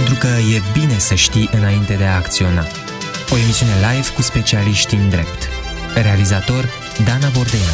pentru că e bine să știi înainte de a acționa. O emisiune live cu specialiști în drept. Realizator Dana Bordeanu.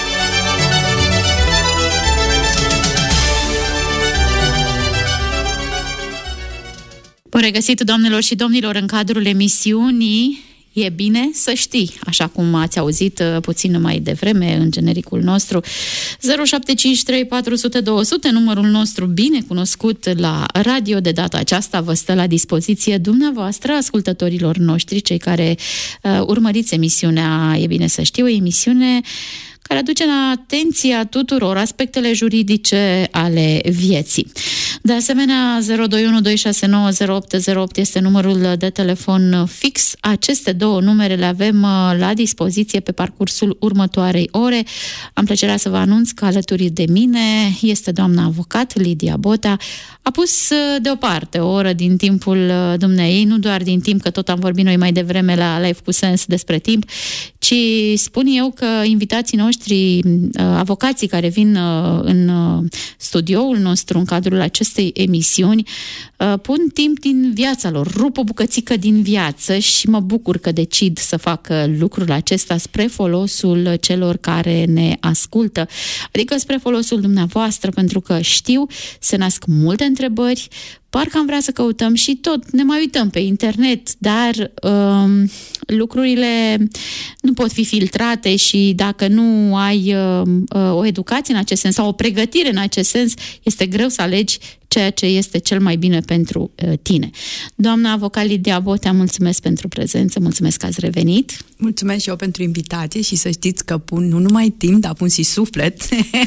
Bun regăsit, doamnelor și domnilor, în cadrul emisiunii E bine să știi, așa cum ați auzit puțin mai devreme în genericul nostru. 0753 400 200, numărul nostru bine cunoscut la radio. De data aceasta vă stă la dispoziție dumneavoastră, ascultătorilor noștri, cei care urmăriți emisiunea E bine să știi, o emisiune care aduce în atenția tuturor aspectele juridice ale vieții. De asemenea, 021-269-0808 este numărul de telefon fix. Aceste două numere le avem la dispoziție pe parcursul următoarei ore. Am plăcerea să vă anunț că alături de mine este doamna avocat Lidia Botea. A pus deoparte o oră din timpul dumneei, nu doar din timp, că tot am vorbit noi mai devreme la Live cu Sens despre timp, ci spun eu că invitații noștri, avocații care vin în studioul nostru în cadrul acestei emisiuni, pun timp din viața lor, rup o bucățică din viață și mă bucur că decid să facă lucrul acesta spre folosul celor care ne ascultă, adică spre folosul dumneavoastră, pentru că știu, se nasc multe întrebări, parcă am vrea să căutăm și tot, ne mai uităm pe internet, dar lucrurile nu pot fi filtrate și dacă nu ai o educație în acest sens sau o pregătire în acest sens, este greu să alegi ceea ce este cel mai bine pentru tine. Doamna avocat Lidia Botea, mulțumesc pentru prezență, mulțumesc că ați revenit. Mulțumesc și eu pentru invitație și să știți că pun nu numai timp, dar pun și suflet.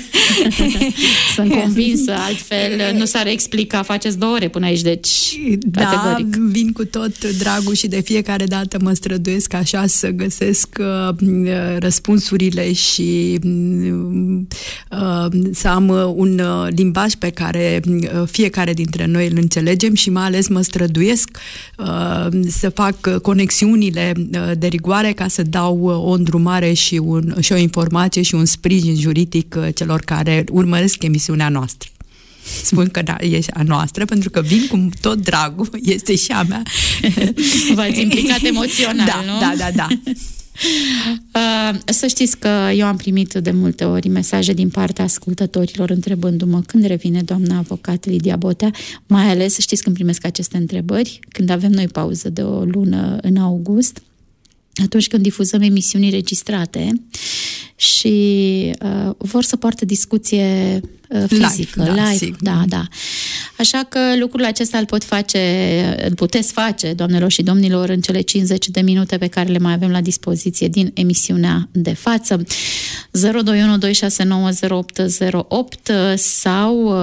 Sunt convinsă, altfel nu s-ar explica, faceți 2 ore până aici, deci categoric. Da, vin cu tot dragul și de fiecare dată mă străduiesc așa să găsesc răspunsurile și să am un limbaj pe care fiecare dintre noi îl înțelegem și mai ales mă străduiesc să fac conexiunile de rigoare ca să dau o îndrumare și o informație și un sprijin juridic celor care urmăresc emisiunea noastră. Spun că da, e a noastră, pentru că vin cu tot dragul, este și a mea. V-ați implicat emoțional, da, nu? Da. Să știți că eu am primit de multe ori mesaje din partea ascultătorilor întrebându-mă când revine doamna avocat Lidia Botea, mai ales, știți, când primesc aceste întrebări, când avem noi pauză de o lună în august, atunci când difuzăm emisiuni înregistrate și vor să poartă discuție fizică, live. Da. Așa că lucrul acesta îl puteți face, doamnelor și domnilor, în cele 50 de minute pe care le mai avem la dispoziție din emisiunea de față. 021-269-0808 sau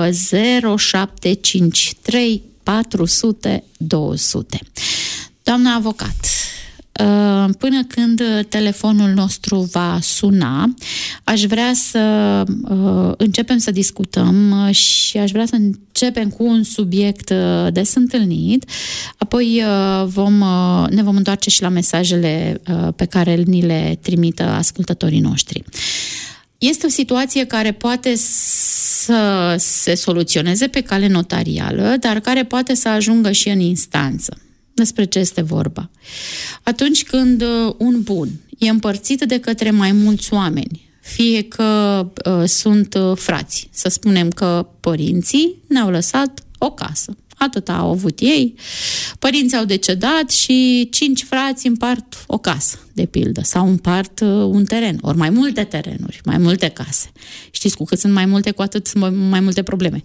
0753 400 200. Doamna avocat, până când telefonul nostru va suna, aș vrea să începem să discutăm și aș vrea să începem cu un subiect des întâlnit, apoi ne vom întoarce și la mesajele pe care ni le trimită ascultătorii noștri. Este o situație care poate să se soluționeze pe cale notarială, dar care poate să ajungă și în instanță. Despre ce este vorba? Atunci când un bun e împărțit de către mai mulți oameni, fie că sunt frați, să spunem că părinții ne-au lăsat o casă, atât au avut ei, părinții au decedat și 5 frați împart o casă, de pildă, sau împart un teren, ori mai multe terenuri, mai multe case. Știți, cu cât sunt mai multe, cu atât sunt mai multe probleme.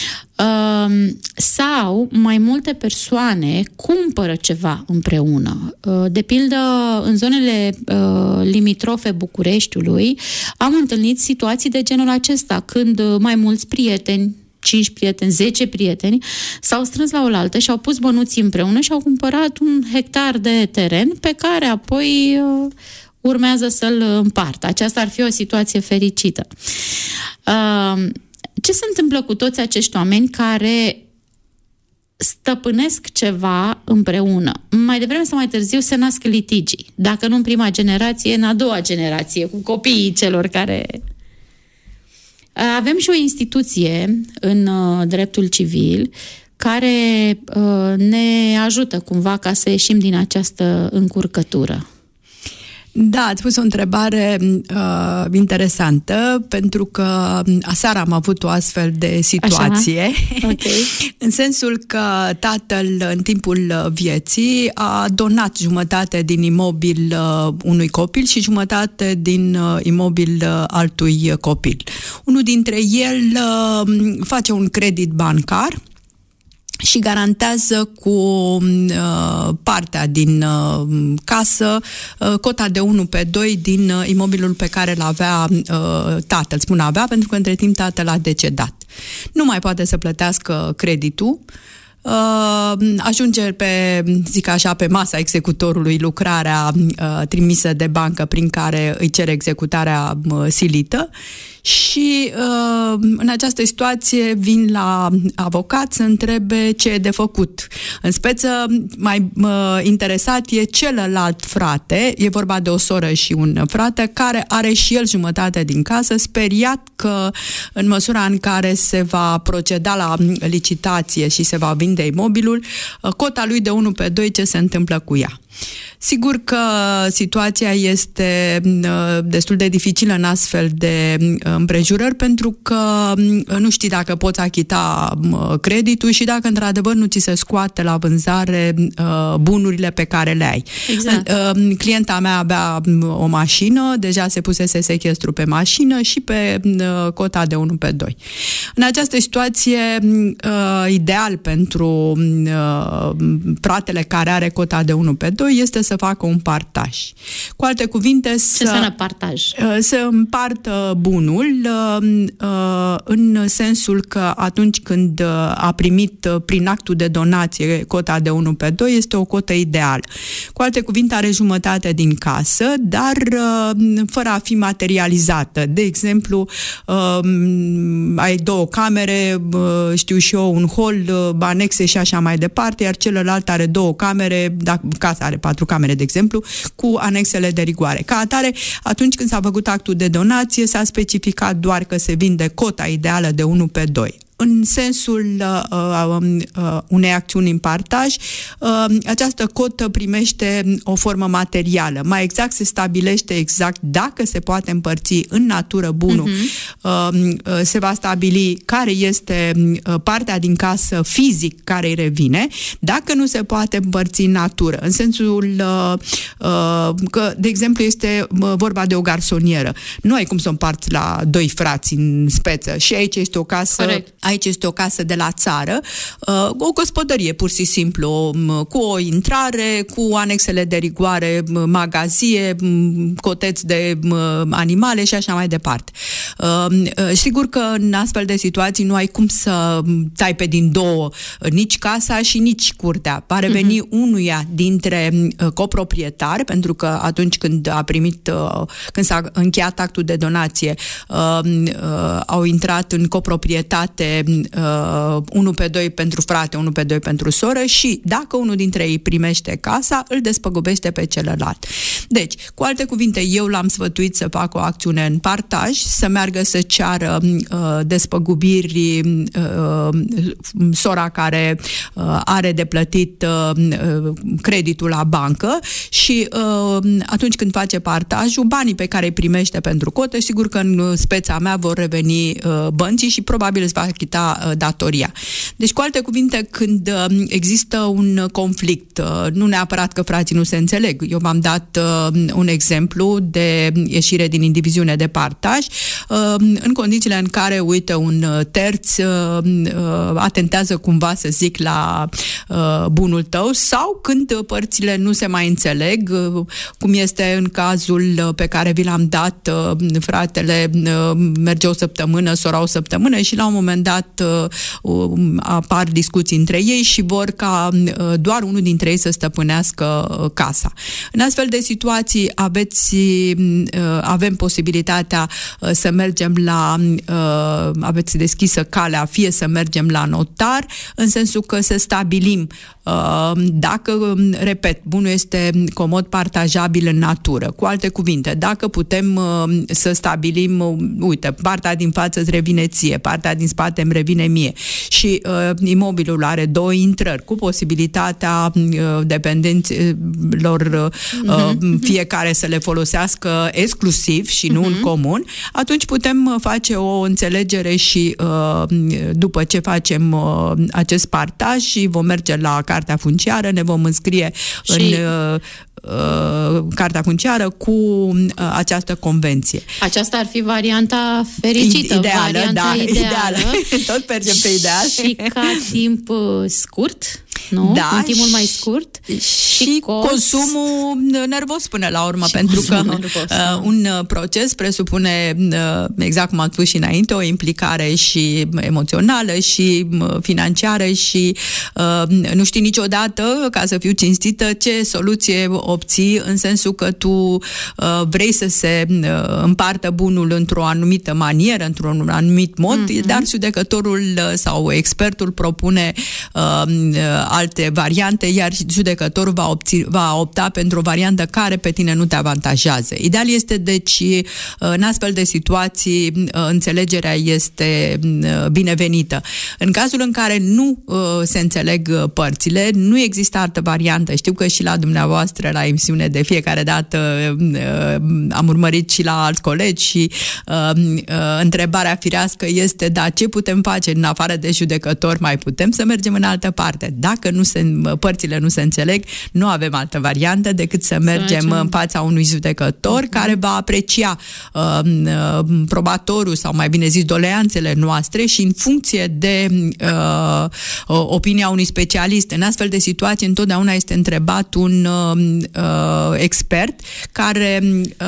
Sau mai multe persoane cumpără ceva împreună. De pildă, în zonele limitrofe Bucureștiului am întâlnit situații de genul acesta, când mai mulți prieteni, 5 prieteni, 10 prieteni, s-au strâns la oaltă și au pus bănuții împreună și au cumpărat 1 hectar de teren pe care apoi urmează să-l împartă. Aceasta ar fi o situație fericită. Ce se întâmplă cu toți acești oameni care stăpânesc ceva împreună? Mai devreme sau mai târziu se nasc litigii. Dacă nu în prima generație, în a doua generație, cu copiii celor care... Avem și o instituție în dreptul civil care ne ajută cumva ca să ieșim din această încurcătură. Da, ați pus o întrebare interesantă, pentru că aseară am avut o astfel de situație. Okay. În sensul că tatăl, în timpul vieții, a donat jumătate din imobil unui copil și jumătate din imobil altui copil. Unul dintre el face un credit bancar și garantează cu partea din casă cota de 1/2 din imobilul pe care îl avea tatăl. Spun avea pentru că între timp tatăl a decedat. Nu mai poate să plătească creditul. Ajunge pe masa executorului lucrarea trimisă de bancă prin care îi cere executarea silită și în această situație vin la avocat să întrebe ce e de făcut. În speță, mai interesat e celălalt frate, e vorba de o soră și un frate, care are și el jumătate din casă, speriat că în măsura în care se va proceda la licitație și se va vinde imobilul, cota lui de 1/2, ce se întâmplă cu ea. Sigur că situația este destul de dificilă în astfel de împrejurări, pentru că nu știi dacă poți achita creditul și dacă într-adevăr nu ți se scoate la vânzare bunurile pe care le ai. Exact. Clienta mea avea o mașină, deja se pusese sechestru pe mașină și pe cota de 1/2. În această situație, ideal pentru fratele care are cota de 1/2 este să facă un partaj. Cu alte cuvinte, ce înseamnă partaj? Să împartă bunul în sensul că atunci când a primit prin actul de donație cota de 1/2, este o cotă ideală. Cu alte cuvinte, are jumătate din casă, dar fără a fi materializată. De exemplu, ai 2 camere, știu și eu, un hol, anexe și așa mai departe, iar celălalt are 2 camere, dacă casa are 4 camere, de exemplu, cu anexele de rigoare. Ca atare, atunci când s-a făcut actul de donație, s-a specificat doar că se vinde cota ideală de 1/2. În sensul unei acțiuni în partaj, această cotă primește o formă materială. Mai exact se stabilește exact dacă se poate împărți în natură bunul, se va stabili care este partea din casă fizic care îi revine, dacă nu se poate împărți în natură. În sensul că, de exemplu, este vorba de o garsonieră. Nu ai cum să o împarți la 2 frați în speță și aici este o casă. Corect. Aici este o casă de la țară, o gospodărie pur și simplu, cu o intrare, cu anexele de rigoare, magazie, coteți de animale și așa mai departe. Sigur că în astfel de situații nu ai cum să tai pe din 2 nici casa și nici curtea. Va reveni unuia dintre coproprietari, pentru că atunci când a primit, când s-a încheiat actul de donație, au intrat în coproprietate 1/2 pentru frate, 1/2 pentru soră și dacă unul dintre ei primește casa, îl despăgubește pe celălalt. Deci, cu alte cuvinte, eu l-am sfătuit să facă o acțiune în partaj, să meargă să ceară despăgubiri sora care are de plătit creditul la bancă și atunci când face partajul, banii pe care îi primește pentru cotă, sigur că în speța mea vor reveni băncii și probabil îți va achita datoria. Deci, cu alte cuvinte, când există un conflict, nu neapărat că frații nu se înțeleg. Eu v-am dat un exemplu de ieșire din indiviziune de partaj, în condițiile în care, uite, un terț atentează cumva, să zic, la bunul tău, sau când părțile nu se mai înțeleg, cum este în cazul pe care vi l-am dat, fratele merge o săptămână, sora o săptămână și la un moment dat apar discuții între ei și vor ca doar unul dintre ei să stăpânească casa. În astfel de situații avem posibilitatea să mergem aveți deschisă calea, fie să mergem la notar, în sensul că să stabilim dacă, repet, bunul este comod partajabil în natură. Cu alte cuvinte, dacă putem să stabilim, uite, partea din față îți revine ție, partea din spate îmi revine revine mie. Și imobilul are 2 intrări, cu posibilitatea dependenților fiecare să le folosească exclusiv și nu în comun, atunci putem face o înțelegere și după ce facem acest partaj și vom merge la cartea funciară, ne vom înscrie în cartea funciară cu această convenție. Aceasta ar fi varianta fericită, varianta ideală. Tot mergem pe ideal. Și ca timp scurt, nu? Da, în timpul mai scurt. Și consumul nervos până la urmă, pentru că un proces presupune, exact cum am spus și înainte, o implicare și emoțională și financiară și nu știi niciodată, ca să fiu cinstită, ce soluție obții, în sensul că tu vrei să se împartă bunul într-o anumită manieră, într-un anumit mod, dar judecătorul sau expertul propune alte variante, iar judecătorul va opta pentru o variantă care pe tine nu te avantajează. Ideal este, deci, în astfel de situații, înțelegerea este binevenită. În cazul în care nu se înțeleg părțile, nu există altă variantă. Știu că și la dumneavoastră, la emisiune, de fiecare dată am urmărit și la alți colegi și întrebarea firească este, da, ce putem face în afară de judecător? Mai putem să mergem în altă parte? Dacă părțile nu se înțeleg, nu avem altă variantă decât să mergem în fața unui judecător care va aprecia probatorul sau, mai bine zis, doleanțele noastre și în funcție de opinia unui specialist. În astfel de situații întotdeauna este întrebat un expert care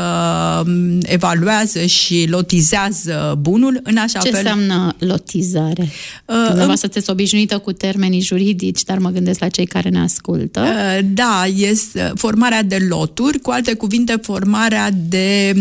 evaluează și lotizează bunul în așa fel. Ce înseamnă lotizare? Dumneavoastră sunteți obișnuită cu termenii juridici, dar mă gândesc la cei care ne ascultă. Da, este formarea de loturi, cu alte cuvinte, formarea de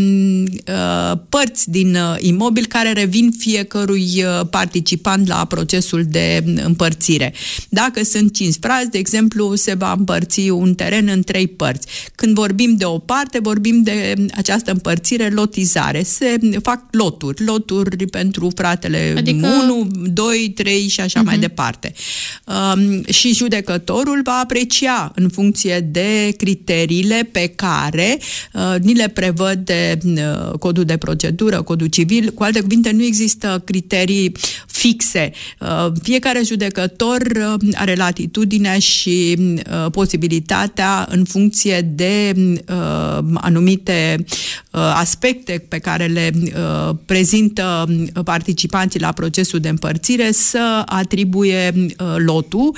părți din imobil care revin fiecărui participant la procesul de împărțire. Dacă sunt 5 frați, de exemplu, se va împărți un teren în 3 părți. Când vorbim de o parte, vorbim de această împărțire, lotizare. Se fac loturi pentru fratele 1, 2, 3 și așa mai departe. Și judecătorul va aprecia în funcție de criteriile pe care ni le prevăd codul de procedură, codul civil. Cu alte cuvinte, nu există criterii fixe. Fiecare judecător are latitudinea și posibilitatea, în funcție de anumite aspecte pe care le prezintă participanții la procesul de împărțire, să atribuie lotul.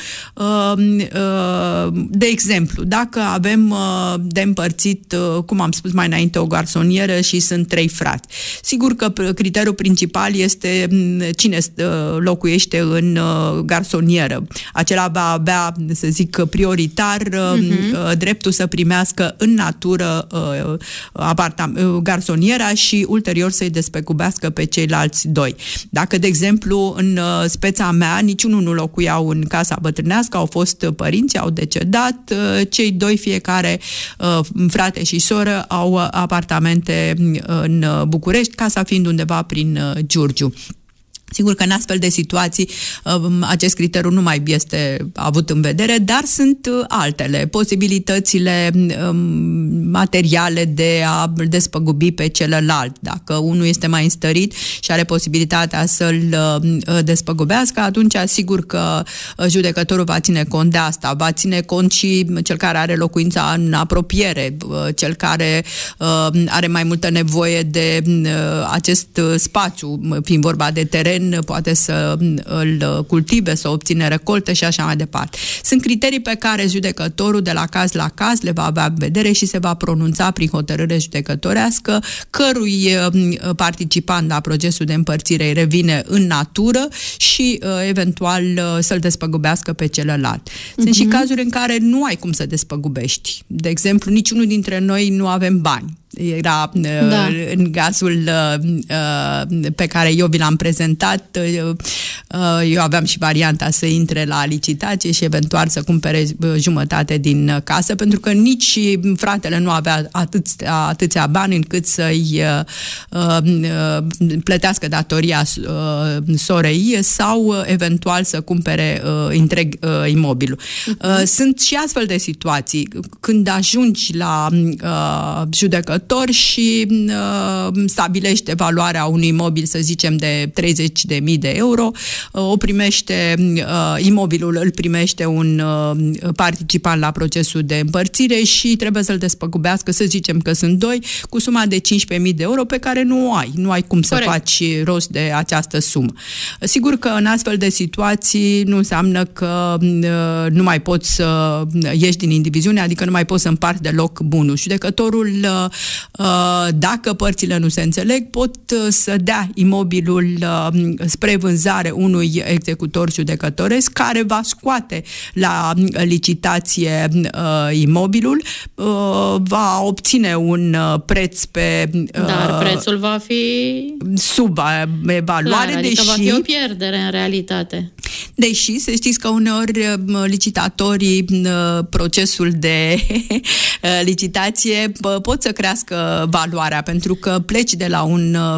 De exemplu, dacă avem de împărțit, cum am spus mai înainte, o garsonieră și sunt 3 frați. Sigur că criteriul principal este cine locuiește în garsonieră. Acela va avea, să zic, prioritar dreptul să primească în natură garsoniera și ulterior să-i despecubească pe ceilalți 2. Dacă, de exemplu, în speța mea niciunul nu locuiau în casa bătrânească, au fost părinți, au decedat, cei 2, fiecare frate și soră, au apartamente în București, casa fiind undeva prin Giurgiu. Sigur că în astfel de situații acest criteriu nu mai este avut în vedere, dar sunt altele, posibilitățile materiale de a despăgubi pe celălalt. Dacă unul este mai înstărit și are posibilitatea să-l despăgubească, atunci sigur că judecătorul va ține cont de asta. Va ține cont și cel care are locuința în apropiere, cel care are mai multă nevoie de acest spațiu, fiind vorba de teren, poate să îl cultive, să obține recolte și așa mai departe. Sunt criterii pe care judecătorul de la caz la caz le va avea în vedere și se va pronunța prin hotărâre judecătorească cărui participant la procesul de împărțire îi revine în natură și eventual să-l despăgubească pe celălalt. Sunt și cazuri în care nu ai cum să despăgubești. De exemplu, niciunul dintre noi nu avem bani. era în cazul pe care eu vi l-am prezentat. Eu aveam și varianta să intre la licitație și eventual să cumpere jumătate din casă, pentru că nici fratele nu avea atâția bani încât să-i plătească datoria sorei sau eventual să cumpere întreg imobilul. Sunt și astfel de situații când ajungi la judecător și stabilește valoarea unui imobil, să zicem, de 30.000 de euro, o primește, imobilul îl primește un participant la procesul de împărțire și trebuie să-l despăgubească, să zicem că sunt doi, cu suma de 15.000 de euro pe care nu ai cum să faci rost de această sumă. Sigur că în astfel de situații nu înseamnă că nu mai poți să ieși din indiviziune, adică nu mai poți să împarți deloc bunul. Judecătorul, dacă părțile nu se înțeleg, pot să dea imobilul spre vânzare unui executor judecătoresc care va scoate la licitație imobilul, va obține un preț pe... Dar prețul va fi... sub evaluare, clar, adică va fi o pierdere în realitate. Deși, să știți că uneori licitatorii, procesul de licitație pot să crească valoarea, pentru că pleci de la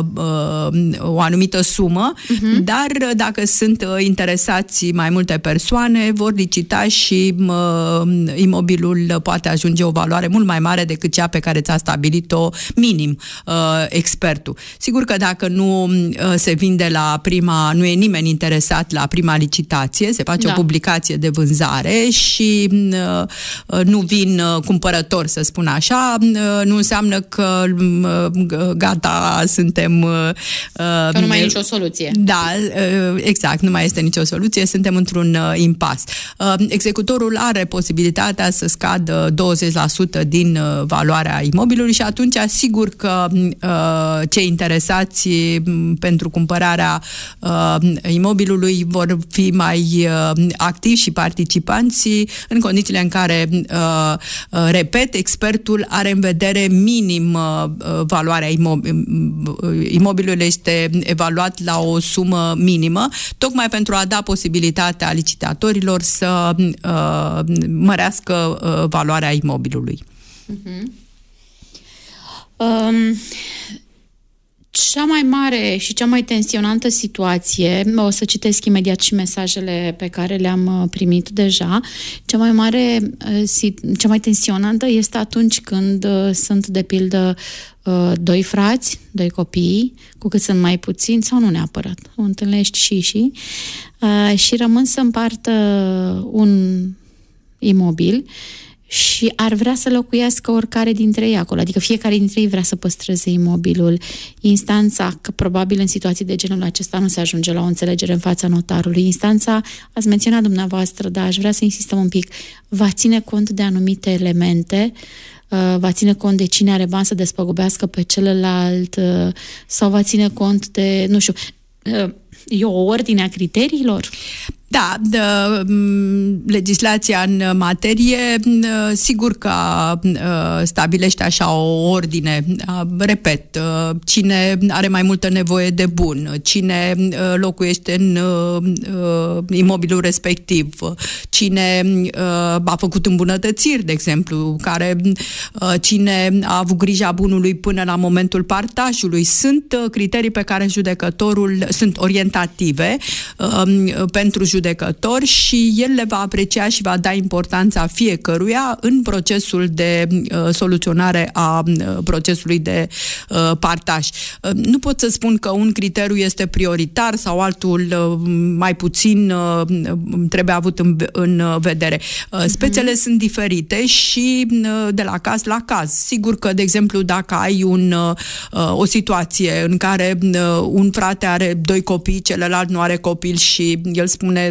o anumită sumă, dar dacă sunt interesați mai multe persoane, vor licita și imobilul poate ajunge o valoare mult mai mare decât cea pe care ți-a stabilit-o minim expertul. Sigur că dacă nu se vinde la prima, nu e nimeni interesat la prima licitație, se face o publicație de vânzare și nu vin cumpărători, să spun așa, nu înseamnă că gata, suntem... că nu mai e nicio soluție. Da, exact, nu mai este nicio soluție, suntem într-un impas. Executorul are posibilitatea să scadă 20% din valoarea imobilului și atunci asigur că cei interesați pentru cumpărarea imobilului vor fi mai activi și participanții în condițiile în care, repet, expertul are în vedere minim valoarea imobilului, este evaluat la o sumă minimă, tocmai pentru a da posibilitatea licitatorilor să mărească valoarea imobilului. Cea mai mare și cea mai tensionantă situație, o să citesc imediat și mesajele pe care le-am primit deja, cea mai tensionantă este atunci când sunt, de pildă, doi frați, doi copii, cu cât sunt mai puțini, sau nu neapărat, o întâlnești și rămân să împartă un imobil și ar vrea să locuiască oricare dintre ei acolo, adică fiecare dintre ei vrea să păstreze imobilul. Instanța, că probabil în situații de genul acesta nu se ajunge la o înțelegere în fața notarului, instanța, ați menționat dumneavoastră, dar aș vrea să insistăm un pic, va ține cont de anumite elemente, va ține cont de cine are bani să despăgubească pe celălalt, sau va ține cont de, nu știu, e o ordine a criteriilor? Da, legislația în materie sigur că stabilește așa o ordine. Repet, cine are mai multă nevoie de bun, cine locuiește în imobilul respectiv, cine a făcut îmbunătățiri, de exemplu, cine a avut grija bunului până la momentul partajului. Sunt criterii pe care judecătorul, sunt orientative pentru judecător și el le va aprecia și va da importanța fiecăruia în procesul de soluționare a procesului de partaj. Nu pot să spun că un criteriu este prioritar sau altul mai puțin trebuie avut în vedere. Spețele sunt diferite și de la caz la caz. Sigur că, de exemplu, dacă ai o situație în care un frate are doi copii, celălalt nu are copil și el spune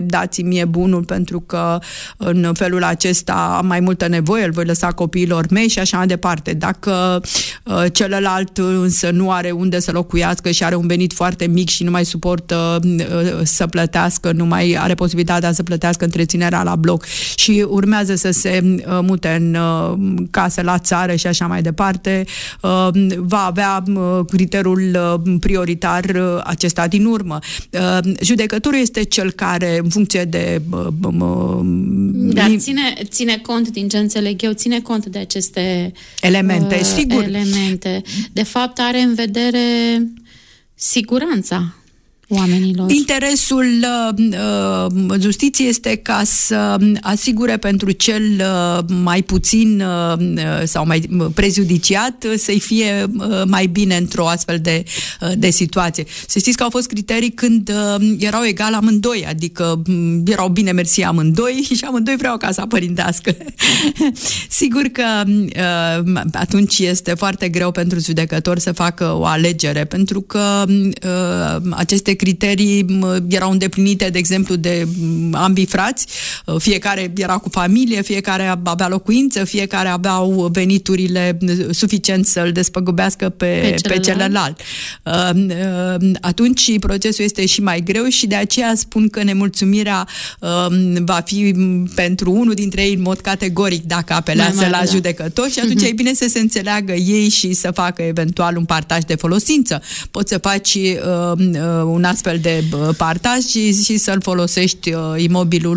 dați mie bunul pentru că în felul acesta am mai multă nevoie, îl voi lăsa copiilor mei și așa mai departe. Dacă celălalt însă nu are unde să locuiască și are un venit foarte mic și nu mai suportă să plătească, nu mai are posibilitatea să plătească întreținerea la bloc și urmează să se mute în casă la țară și așa mai departe, va avea criteriul prioritar acesta din urmă. Judecătorul este cel care, în funcție de... Dar ține cont, din ce înțeleg eu, ține cont de aceste elemente, sigur. Elemente. De fapt, are în vedere siguranța oamenilor. Interesul justiției este ca să asigure pentru cel mai puțin sau mai prejudiciat să-i fie mai bine într-o astfel de situație. Să știți că au fost criterii când erau egal amândoi, adică erau bine mersi amândoi și amândoi vreau casa părintească. Sigur că atunci este foarte greu pentru judecător să facă o alegere, pentru că aceste criterii erau îndeplinite, de exemplu, de ambii frați, fiecare era cu familie, fiecare avea locuință, fiecare aveau veniturile suficient să-l despăgubească pe celălalt. Atunci procesul este și mai greu și de aceea spun că nemulțumirea va fi pentru unul dintre ei în mod categoric dacă apelează la judecător și atunci e bine să se înțeleagă ei și să facă eventual un partaj de folosință. Poți să faci un astfel de partaj și să-l folosești imobilul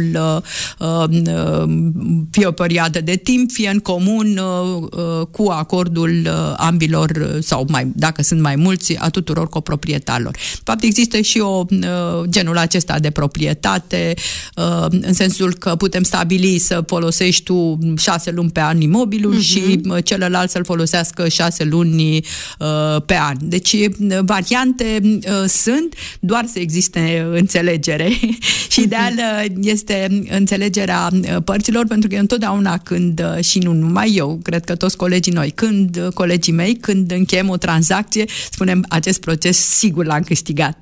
fie o perioadă de timp, fie în comun cu acordul ambilor sau dacă sunt mai mulți, a tuturor coproprietarilor. De fapt, există și genul acesta de proprietate în sensul că putem stabili să folosești tu 6 luni pe an imobilul și celălalt să-l folosească 6 luni pe an. Deci variante sunt, doar să existe înțelegere și ideal este înțelegerea părților, pentru că întotdeauna când, și nu numai eu, cred că toți colegii mei, când încheiem o tranzacție, spunem, acest proces sigur l-am câștigat.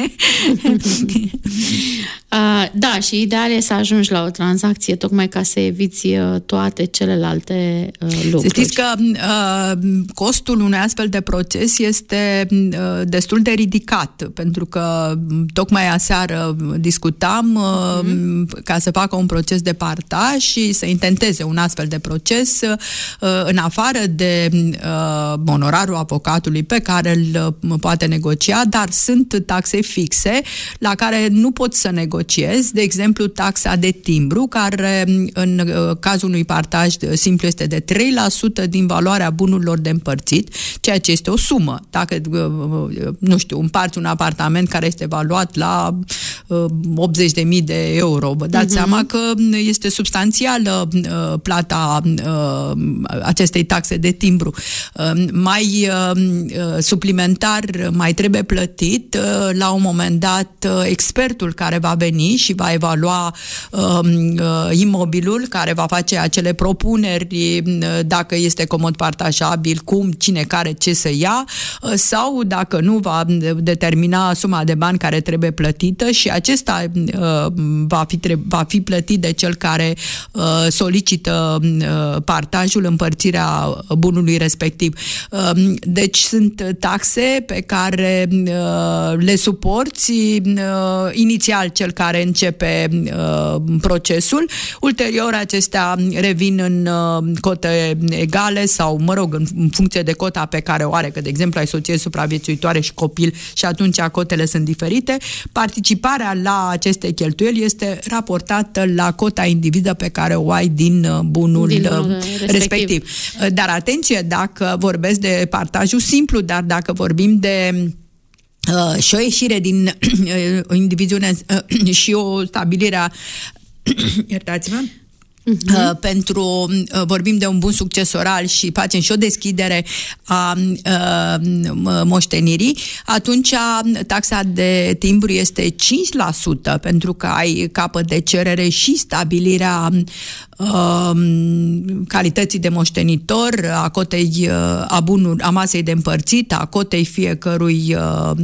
Da, și ideal e să ajungi la o tranzacție tocmai ca să eviți toate celelalte lucruri. Să știți că costul unui astfel de proces este destul de ridicat, pentru că tocmai aseară discutam ca să facă un proces de partaj și să intenteze un astfel de proces în afară de onorarul avocatului pe care îl poate negocia, dar sunt taxe fixe la care nu poți să negociezi, de exemplu taxa de timbru, care în cazul unui partaj simplu este de 3% din valoarea bunurilor de împărțit, ceea ce este o sumă. Dacă, nu știu, împarți un apartament care este valuat la 80.000 de euro, vă dați seama că este substanțială plata acestei taxe de timbru. Mai suplimentar mai trebuie plătit la un moment dat expertul care va veni și va evalua imobilul, care va face acele propuneri dacă este comod partajabil, cum, cine, care, ce să ia, sau dacă nu, va determina suma de bani care trebuie plătită și acesta va fi plătit de cel care solicită partajul, împărțirea bunului respectiv. Deci sunt taxe pe care le suporți inițial cel care începe procesul, ulterior acestea revin în cote egale sau, mă rog, în funcție de cota pe care o are, că de exemplu ai soție supraviețuitoare și copil și atunci cotele sunt diferite. Participarea la aceste cheltuieli este raportată la cota individă pe care o ai din bunul respectiv. Dar atenție, dacă vorbesc de partajul simplu, dar dacă vorbim de și o ieșire din indiviziune și o stabilire a iertați-mă, vorbim de un bun succesoral și facem și o deschidere a moștenirii, atunci taxa de timbru este 5%, pentru că ai capăt de cerere și stabilirea calității de moștenitor, a cotei a masei de împărțit, a cotei fiecărui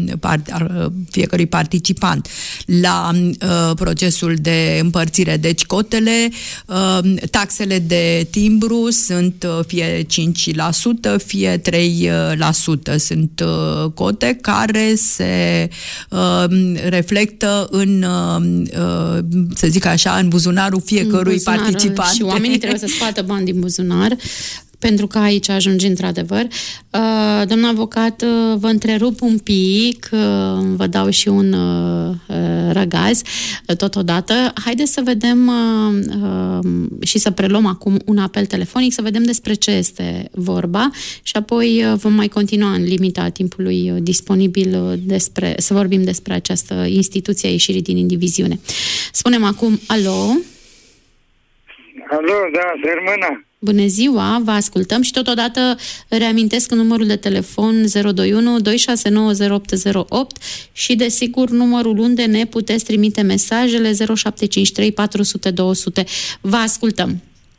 participant la procesul de împărțire. Deci cotele, taxele de timbru sunt fie 5%, fie 3%. Sunt cote care se reflectă în, să zic așa, în buzunarul fiecărui participant. Și oamenii trebuie să scoată bani din buzunar, pentru că aici ajunge într-adevăr. Doamna avocat, vă întrerup un pic, vă dau și un răgaz totodată. Haideți să vedem și să preluăm acum un apel telefonic, să vedem despre ce este vorba și apoi vom mai continua în limita timpului disponibil să vorbim despre această instituție a ieșirii din indiviziune. Spunem acum alo. Alo, da, Sărmâna. Bună ziua, vă ascultăm și totodată reamintesc numărul de telefon 021 2690808 și desigur numărul unde ne puteți trimite mesajele 0753 400 200. Vă ascultăm.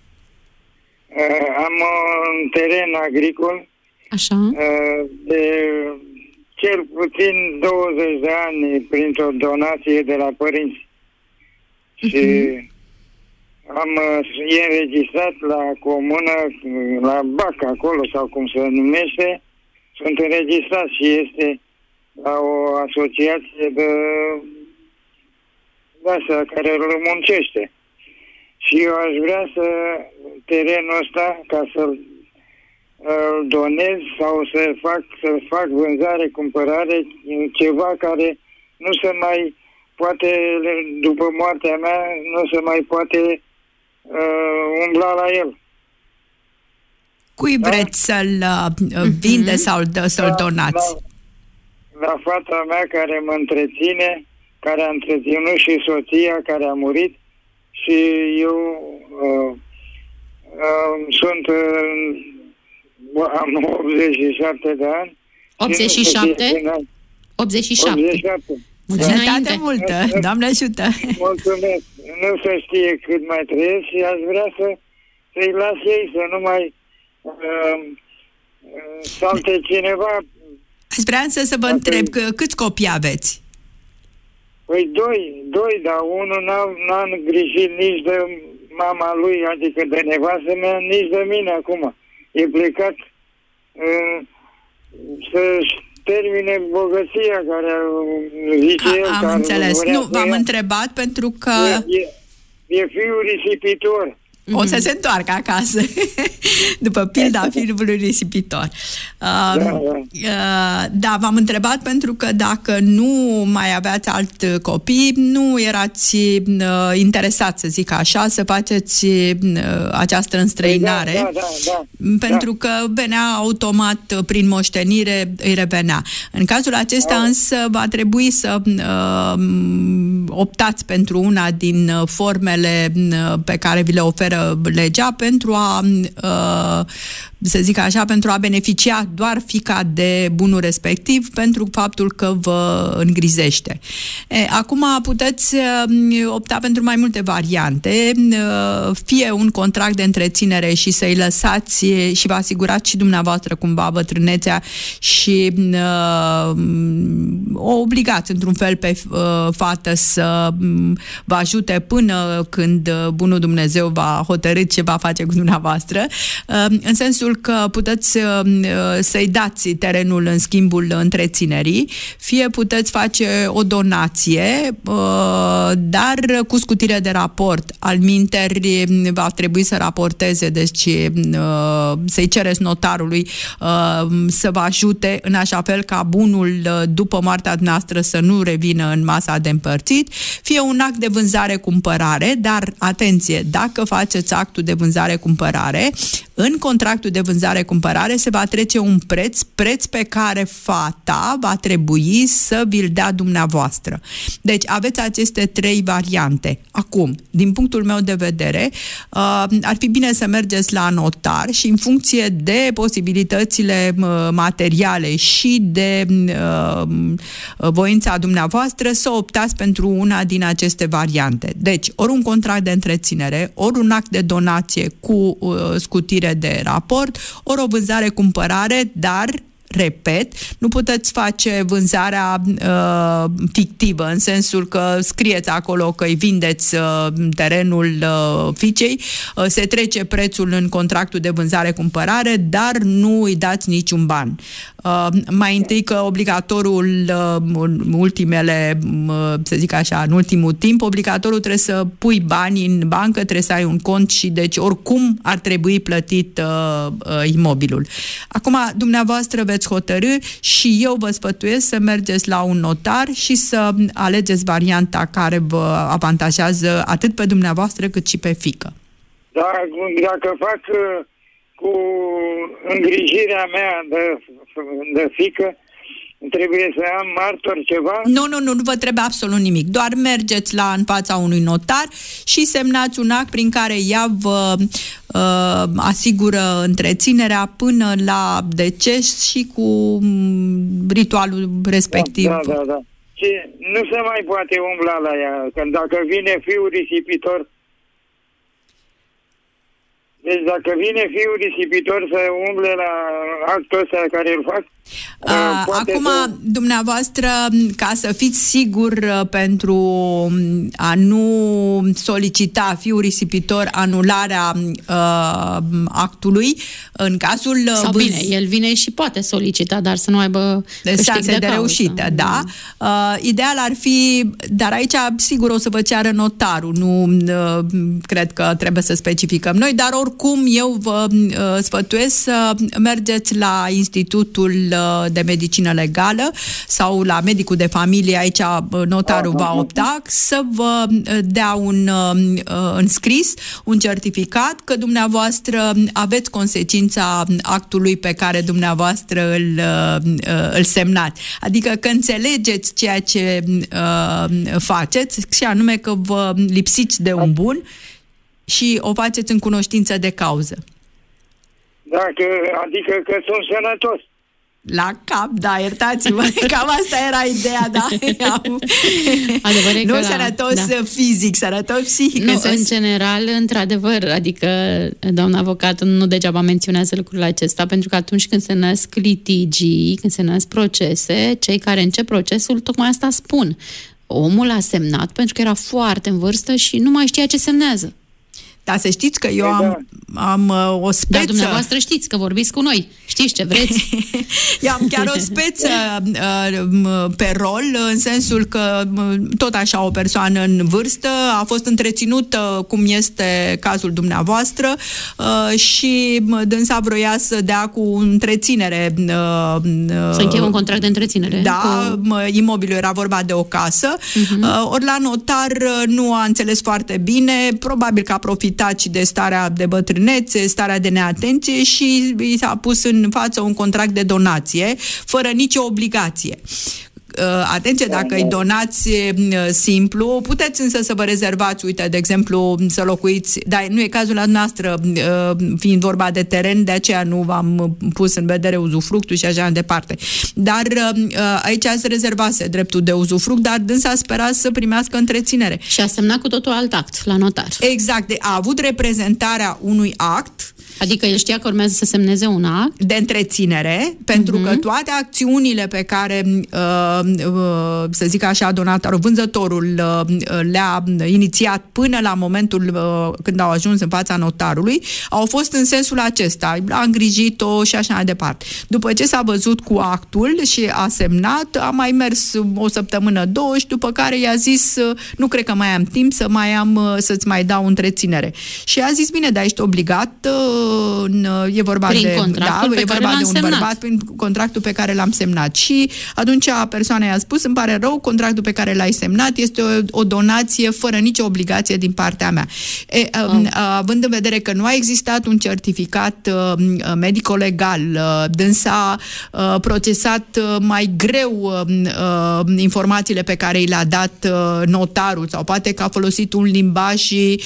Am un teren agricol. Așa. De cel puțin 20 de ani printr-o donație de la părinți. Și e înregistrat la comună, la BAC acolo sau cum se numește, sunt înregistrat și este la o asociație de asta care îl muncește. Și eu aș vrea terenul ăsta ca să-l donez sau să fac vânzare, cumpărare, ceva care nu se mai poate, după moartea mea, nu se mai poate umbla la el. Cui vreți să-l vinde sau să-l donați? La fata mea care mă întreține, care a întreținut și soția care a murit și eu am 87 de ani. 87? 87. Sănătate multă, Doamne ajută! Mulțumesc! Nu se știe cât mai trăiesc și aș vrea să-i las ei, să nu mai salte cineva. Aș vrea să vă întreb, câți copii aveți? Păi doi, dar unul n-a îngrijit nici de mama lui, adică de nevastă mea, nici de mine acum. E plecat să-și termine bogăția care zice el. Am înțeles. Nu, v-am întrebat pentru că... E fiul risipitor. O să se întoarcă acasă. După pilda filmului risipitor. Da, v-am întrebat pentru că dacă nu mai aveați alt copii, nu erați interesați, să zic așa, să faceți această înstrăinare. Da. Pentru că venea automat prin moștenire, îi revenea. În cazul acesta însă va trebui să optați pentru una din formele pe care vi le oferă legea pentru a, să zic așa, pentru a beneficia doar fiica de bunul respectiv pentru faptul că vă îngrizește. Acum puteți opta pentru mai multe variante, fie un contract de întreținere și să-i lăsați și vă asigurați și dumneavoastră cumva bătrânețea și o obligați într-un fel pe fată să vă ajute până când bunul Dumnezeu va hotărâ ce va face cu dumneavoastră, în sensul că puteți să-i dați terenul în schimbul întreținerii, fie puteți face o donație, dar cu scutire de raport. Alminteri va trebui să raporteze, deci să-i cereți notarului să vă ajute în așa fel ca bunul după moartea noastră să nu revină în masa de împărțit, fie un act de vânzare-cumpărare, dar atenție, dacă faceți actul de vânzare-cumpărare, în contractul de de vânzare-cumpărare se va trece un preț pe care fata va trebui să vi-l dea dumneavoastră. Deci aveți aceste 3 variante. Acum, din punctul meu de vedere, ar fi bine să mergeți la notar și în funcție de posibilitățile materiale și de voința dumneavoastră să optați pentru una din aceste variante. Deci, ori un contract de întreținere, ori un act de donație cu scutire de raport, ori o vânzare-cumpărare, dar repet, nu puteți face vânzarea fictivă, în sensul că scrieți acolo că îi vindeți terenul fiicei, se trece prețul în contractul de vânzare-cumpărare, dar nu îi dați niciun ban. Mai întâi că obligatorul, să zic așa, în ultimul timp, obligatorul trebuie să pui bani în bancă, trebuie să ai un cont și deci oricum ar trebui plătit imobilul. Acum, dumneavoastră veți hotărî și eu vă sfătuiesc să mergeți la un notar și să alegeți varianta care vă avantajează atât pe dumneavoastră cât și pe fiică. Da, dacă fac cu îngrijirea mea de fiică, trebuie să am martor ceva? Nu vă trebuie absolut nimic. Doar mergeți în fața unui notar și semnați un act prin care ea vă asigură întreținerea până la deces și cu ritualul respectiv. Da. Și nu se mai poate umbla la ea, că dacă vine fiul risipitor. Deci dacă vine fiul risipitor să umble la actul ăsta care îl fac, acum, dumneavoastră, ca să fiți sigur pentru a nu solicita fiul risipitor anularea actului, în cazul... Sau bine, el vine și poate solicita, dar să nu aibă șanse de reușită, da. Ideal ar fi, dar aici sigur o să vă ceară notarul, nu cred că trebuie să specificăm noi, dar oricum eu vă sfătuiesc să mergeți la Institutul de Medicină Legală sau la medicul de familie, aici notarul va opta, să vă dea un înscris, un certificat că dumneavoastră aveți consecința actului pe care dumneavoastră îl semnați. Adică că înțelegeți ceea ce faceți și anume că vă lipsiți de un bun și o faceți în cunoștință de cauză. Adică că sunt sănătos. La cap, da, iertați-mă, cam asta era ideea, da? Nu sănătos fizic, sănătos psihic. Nu, în general, într-adevăr, adică doamna avocat nu degeaba menționează lucrul acesta, pentru că atunci când se nasc litigii, când se nasc procese, cei care încep procesul tocmai asta spun. Omul a semnat pentru că era foarte în vârstă și nu mai știa ce semnează. Dar să știți că eu am o speță... Dar dumneavoastră știți că vorbiți cu noi. Știți ce vreți? Eu am chiar o speță pe rol, în sensul că tot așa o persoană în vârstă a fost întreținută, cum este cazul dumneavoastră, și dânsa vroia să dea cu întreținere. Să încheie un contract de întreținere. Da, imobilul era vorba de o casă. Ori la notar nu a înțeles foarte bine, probabil că a profitat și de starea de bătrânețe, starea de neatenție și i s-a pus în față un contract de donație, fără nicio obligație. Atenție, dacă îi donați simplu, puteți însă să vă rezervați, uite, de exemplu, să locuiți, dar nu e cazul la noastră, fiind vorba de teren, de aceea nu v-am pus în vedere uzufructul și așa departe. Dar aici se rezervase dreptul de uzufruct, dar dânsa spera să primească întreținere. Și a semnat cu totul alt act la notar. Exact, a avut reprezentarea unui act. Adică el știa că urmează să semneze un act de întreținere, pentru că toate acțiunile pe care, să zic așa, donatorul, vânzătorul le-a inițiat până la momentul când au ajuns în fața notarului, au fost în sensul acesta. A îngrijit-o și așa mai departe. După ce s-a văzut cu actul și a semnat, a mai mers o săptămână, 2 și după care i-a zis, nu cred că mai am timp să-ți mai dau întreținere. Și a zis, bine, dar ești obligat e vorba prin de un bărbat prin contractul pe care l-am semnat. Și atunci persoana i-a spus: îmi pare rău, contractul pe care l-ai semnat este o donație fără nicio obligație din partea mea. Având în vedere că nu a existat un certificat medico-legal, dânsa procesat mai greu informațiile pe care i le-a dat notarul, sau poate că a folosit un limbaj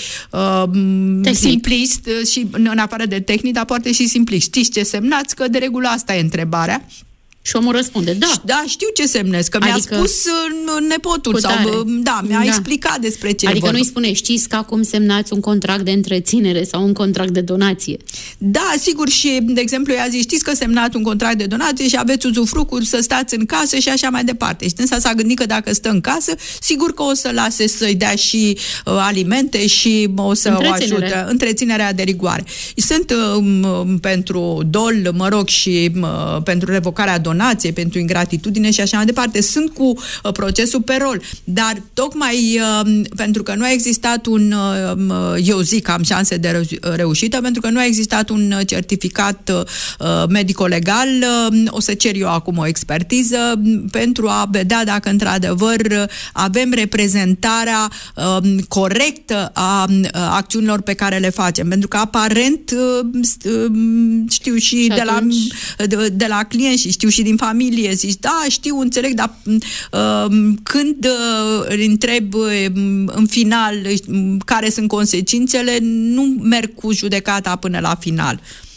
simplist și în afară de tehnic, dar poate și simplist. Știți ce semnați? Că de regulă asta e întrebarea. Și omul răspunde, da, știu ce semnez, că mi-a spus nepotul sau mi-a explicat despre ce Adică nu-i spune, știți că acum semnați un contract de întreținere sau un contract de donație. Da, sigur, și de exemplu i-a zis: știți că semnați un contract de donație și aveți uzufructuri să stați în casă și așa mai departe. Și însă s-a gândit că dacă stă în casă, sigur că o să lase să-i dea și alimente și o să o ajute. Întreținerea de rigoare. Sunt pentru dol, și pentru revocarea donației, pentru ingratitudine și așa mai departe. Sunt cu procesul pe rol. Dar tocmai pentru că nu a existat eu zic că am șanse de reușită, pentru că nu a existat un certificat medico-legal, o să cer eu acum o expertiză pentru a vedea dacă într-adevăr avem reprezentarea corectă a acțiunilor pe care le facem. Pentru că aparent știu și de la clienți și știu și din familie, zici, da, știu, înțeleg, dar când îi întreb în final care sunt consecințele, nu merg cu judecata până la final.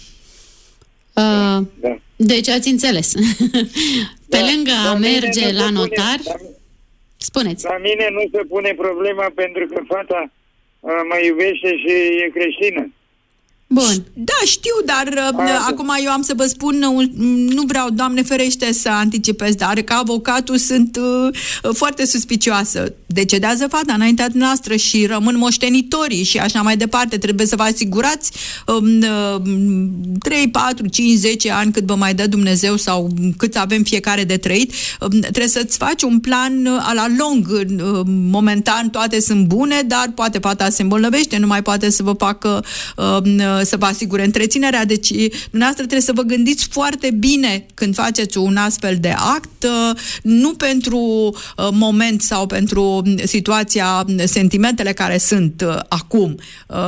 Deci ați înțeles. Pe lângă a merge la notar, spuneți. La mine nu se pune problema pentru că fata mă iubește și e creștină. Bun. Da, știu, dar acum eu am să vă spun, nu vreau, Doamne ferește, să anticipez, dar ca avocatul sunt foarte suspicioasă. Decedează fata înaintea noastră și rămân moștenitorii și așa mai departe. Trebuie să vă asigurați 3, 4, 5, 10 ani cât vă mai dă Dumnezeu sau cât avem fiecare de trăit. Trebuie să-ți faci un plan la lung. Momentan toate sunt bune, dar poate fata se îmbolnăvește, nu mai poate să vă facă să vă asigure întreținerea. Deci, dumneavoastră trebuie să vă gândiți foarte bine când faceți un astfel de act, nu pentru moment sau pentru situația, sentimentele care sunt acum.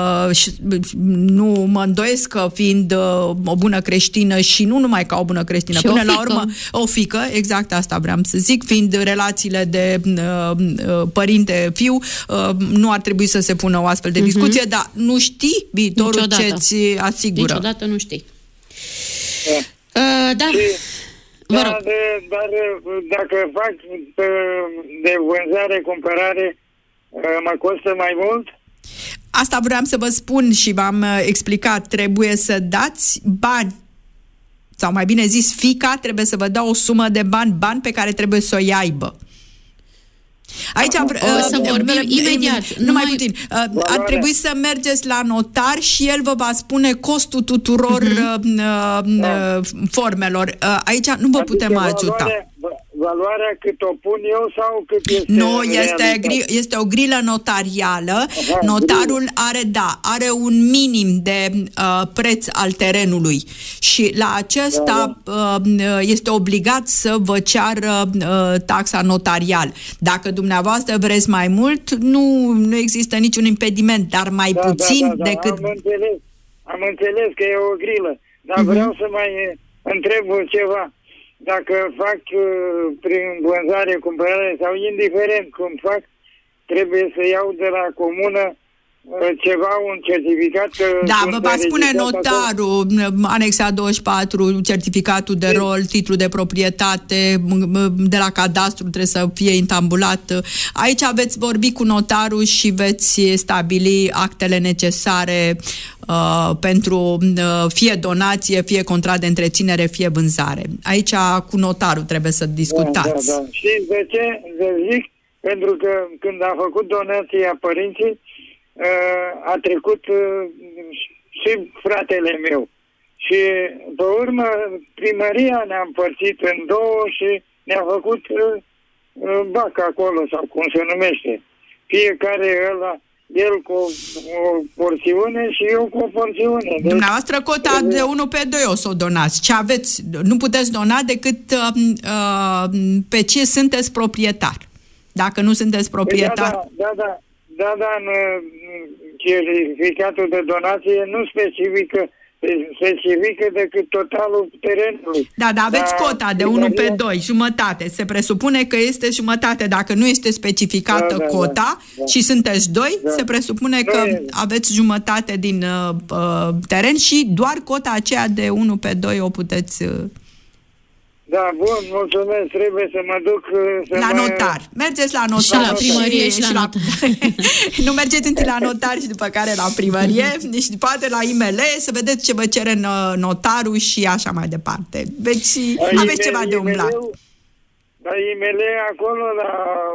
Nu mă îndoiesc că fiind o bună creștină și nu numai ca o bună creștină, și până la urmă o fiică, exact asta vreau să zic, fiind relațiile de părinte-fiu, nu ar trebui să se pună o astfel de discuție, dar nu știi viitorul ce-ți asigură. Niciodată nu știi. Da. Dar dacă fac de vânzare-cumpărare, mă costă mai mult? Asta vreau să vă spun și v-am explicat. Trebuie să dați bani, sau mai bine zis, fiica trebuie să vă dea o sumă de bani pe care trebuie să o aibă. Aici să vorbim imediat. Numai puțin. Ar trebui să mergeți la notar și el vă va spune costul tuturor formelor. Aici nu vă putem ajuta. Valoarea cât o pun eu sau cât este? Nu, este o grilă notarială. Notarul are un minim de preț al terenului și la acesta este obligat să vă ceară taxa notarială. Dacă dumneavoastră vreți mai mult, nu există niciun impediment, dar mai puțin decât... Am înțeles că e o grilă, dar vreau să mai întreb ceva. Dacă fac prin vânzare, cumpărare sau indiferent cum fac, trebuie să iau de la comună ceva, un certificat. Da, vă va spune notarul, anexa 24, certificatul de rol, titlul de proprietate, de la cadastru trebuie să fie intambulat. Aici veți vorbi cu notarul și veți stabili actele necesare pentru fie donație, fie contract de întreținere, fie vânzare. Aici cu notarul trebuie să discutați. Da. Și de ce zic? Pentru că când a făcut donația părinții, a trecut și fratele meu. Și pe urmă primăria ne-a împărțit în două și ne-a făcut bac acolo, sau cum se numește. Fiecare ăla el cu o porțiune și eu cu o porțiune. Deci, dumneavoastră cota de 1 pe 2 o să o donați. Ce aveți? Nu puteți dona decât pe ce sunteți proprietar. Dacă nu sunteți proprietar... Da, în certificatul de donație nu specifică decât totalul terenului. Da, dar aveți cota de 1 pe 2, jumătate. Se presupune că este jumătate. Dacă nu este specificată cota și sunteți 2, se presupune că aveți jumătate din teren și doar cota aceea de 1 pe 2 o puteți... Da, bun, mulțumesc, trebuie să mă duc... la notar. Mergeți la notar. Și la primărie și la notar. Nu mergeți întâi la notar și după care la primărie și poate la IML să vedeți ce vă cere notarul și așa mai departe. Deci aveți ceva de umblat. La IML acolo, la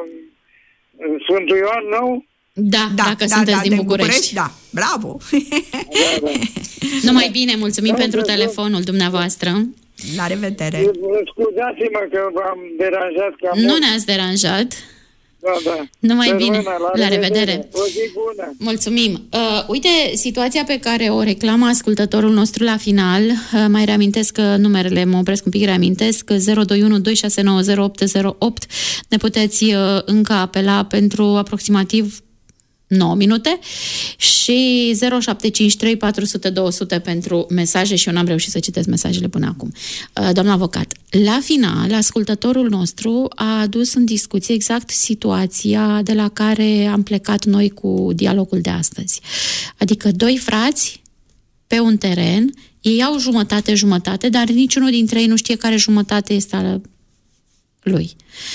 Sfântul Ioan Nou? Da, dacă sunteți din București. Da, bravo! Da. Numai bine, mulțumim pentru telefonul dumneavoastră. La revedere! Scuzați-mă că v-am deranjat cam Nu mult. ne-ați deranjat. Da. Numai bine. La revedere. O zi bună. Mulțumim. Uite, situația pe care o reclamă ascultătorul nostru la final, mai reamintesc că numerele, mă opresc un pic, reamintesc, 021 2690 808, ne puteți încă apela pentru aproximativ 9 minute și 0753 400 200 pentru mesaje și eu n-am reușit să citesc mesajele până acum. Doamna avocat, la final, ascultătorul nostru a adus în discuție exact situația de la care am plecat noi cu dialogul de astăzi. Adică 2 frați pe un teren, ei au jumătate, dar niciunul dintre ei nu știe care jumătate este a lui.